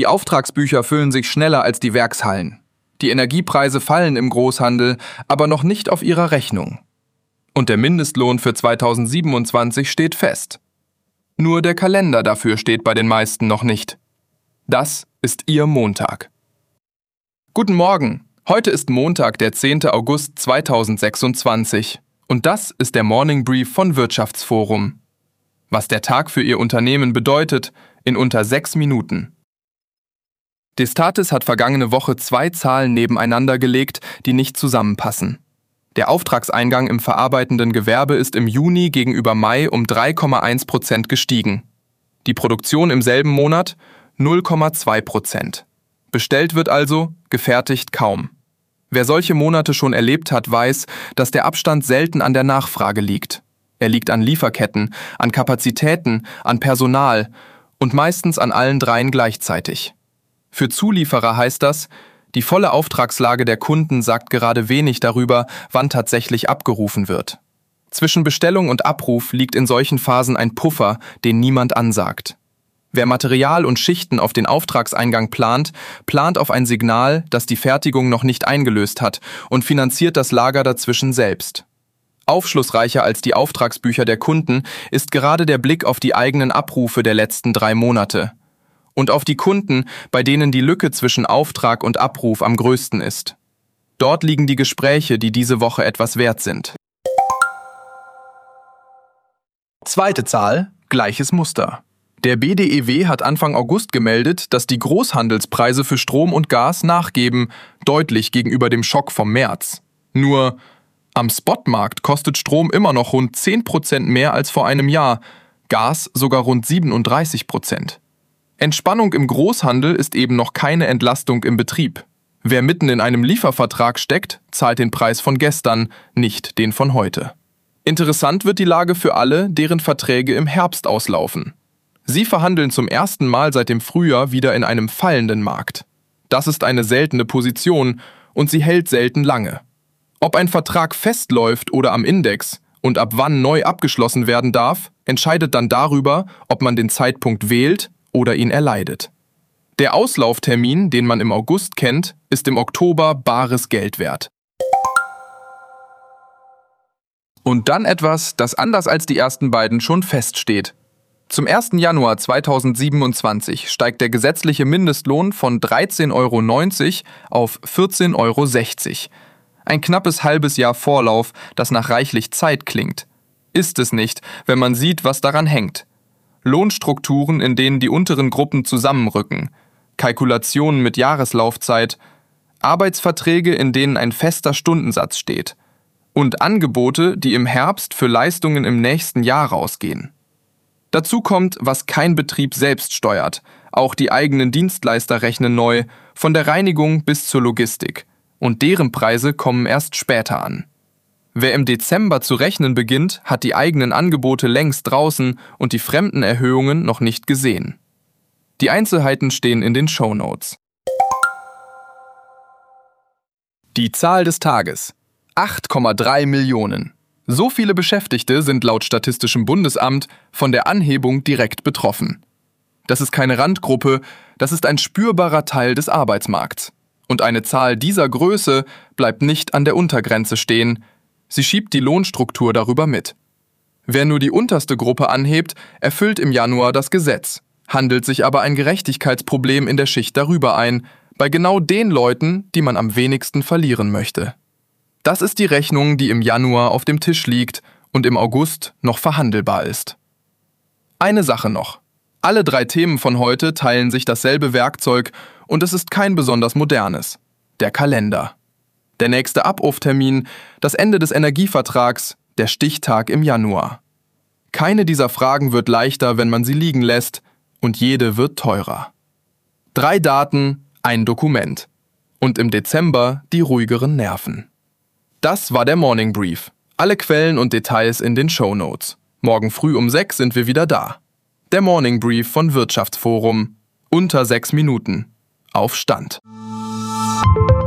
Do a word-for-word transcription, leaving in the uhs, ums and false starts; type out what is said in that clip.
Die Auftragsbücher füllen sich schneller als die Werkshallen. Die Energiepreise fallen im Großhandel, aber noch nicht auf ihrer Rechnung. Und der Mindestlohn für zweitausendsiebenundzwanzig steht fest. Nur der Kalender dafür steht bei den meisten noch nicht. Das ist Ihr Montag. Guten Morgen, heute ist Montag, der zehnte August zweitausendsechsundzwanzig. Und das ist der Morning Brief von Wirtschaftsforum. Was der Tag für Ihr Unternehmen bedeutet, in unter sechs Minuten. Destatis hat vergangene Woche zwei Zahlen nebeneinander gelegt, die nicht zusammenpassen. Der Auftragseingang im verarbeitenden Gewerbe ist im Juni gegenüber Mai um drei Komma eins Prozent gestiegen. Die Produktion im selben Monat null Komma zwei Prozent. Bestellt wird also, gefertigt kaum. Wer solche Monate schon erlebt hat, weiß, dass der Abstand selten an der Nachfrage liegt. Er liegt an Lieferketten, an Kapazitäten, an Personal und meistens an allen dreien gleichzeitig. Für Zulieferer heißt das, die volle Auftragslage der Kunden sagt gerade wenig darüber, wann tatsächlich abgerufen wird. Zwischen Bestellung und Abruf liegt in solchen Phasen ein Puffer, den niemand ansagt. Wer Material und Schichten auf den Auftragseingang plant, plant auf ein Signal, das die Fertigung noch nicht eingelöst hat und finanziert das Lager dazwischen selbst. Aufschlussreicher als die Auftragsbücher der Kunden ist gerade der Blick auf die eigenen Abrufe der letzten drei Monate. Und auf die Kunden, bei denen die Lücke zwischen Auftrag und Abruf am größten ist. Dort liegen die Gespräche, die diese Woche etwas wert sind. Zweite Zahl, gleiches Muster. Der B D E W hat Anfang August gemeldet, dass die Großhandelspreise für Strom und Gas nachgeben, deutlich gegenüber dem Schock vom März. Nur, am Spotmarkt kostet Strom immer noch rund zehn Prozent mehr als vor einem Jahr, Gas sogar rund siebenunddreißig Prozent. Entspannung im Großhandel ist eben noch keine Entlastung im Betrieb. Wer mitten in einem Liefervertrag steckt, zahlt den Preis von gestern, nicht den von heute. Interessant wird die Lage für alle, deren Verträge im Herbst auslaufen. Sie verhandeln zum ersten Mal seit dem Frühjahr wieder in einem fallenden Markt. Das ist eine seltene Position und sie hält selten lange. Ob ein Vertrag festläuft oder am Index und ab wann neu abgeschlossen werden darf, entscheidet dann darüber, ob man den Zeitpunkt wählt oder ihn erleidet. Der Auslauftermin, den man im August kennt, ist im Oktober bares Geld wert. Und dann etwas, das anders als die ersten beiden schon feststeht. Zum ersten Januar zweitausendsiebenundzwanzig steigt der gesetzliche Mindestlohn von dreizehn Euro neunzig auf vierzehn Euro sechzig. Ein knappes halbes Jahr Vorlauf, das nach reichlich Zeit klingt. Ist es nicht, wenn man sieht, was daran hängt. Lohnstrukturen, in denen die unteren Gruppen zusammenrücken, Kalkulationen mit Jahreslaufzeit, Arbeitsverträge, in denen ein fester Stundensatz steht und Angebote, die im Herbst für Leistungen im nächsten Jahr rausgehen. Dazu kommt, was kein Betrieb selbst steuert, auch die eigenen Dienstleister rechnen neu, von der Reinigung bis zur Logistik, und deren Preise kommen erst später an. Wer im Dezember zu rechnen beginnt, hat die eigenen Angebote längst draußen und die fremden Erhöhungen noch nicht gesehen. Die Einzelheiten stehen in den Shownotes. Die Zahl des Tages: acht Komma drei Millionen. So viele Beschäftigte sind laut Statistischem Bundesamt von der Anhebung direkt betroffen. Das ist keine Randgruppe, das ist ein spürbarer Teil des Arbeitsmarkts. Und eine Zahl dieser Größe bleibt nicht an der Untergrenze stehen. Sie schiebt die Lohnstruktur darüber mit. Wer nur die unterste Gruppe anhebt, erfüllt im Januar das Gesetz, handelt sich aber ein Gerechtigkeitsproblem in der Schicht darüber ein, bei genau den Leuten, die man am wenigsten verlieren möchte. Das ist die Rechnung, die im Januar auf dem Tisch liegt und im August noch verhandelbar ist. Eine Sache noch. Alle drei Themen von heute teilen sich dasselbe Werkzeug und es ist kein besonders modernes: der Kalender. Der nächste Abruftermin, das Ende des Energievertrags, der Stichtag im Januar. Keine dieser Fragen wird leichter, wenn man sie liegen lässt, und jede wird teurer. Drei Daten, ein Dokument. Und im Dezember die ruhigeren Nerven. Das war der Morning Brief. Alle Quellen und Details in den Shownotes. Morgen früh um sechs sind wir wieder da. Der Morning Brief von Wirtschaftsforum. Unter sechs Minuten. Auf Stand.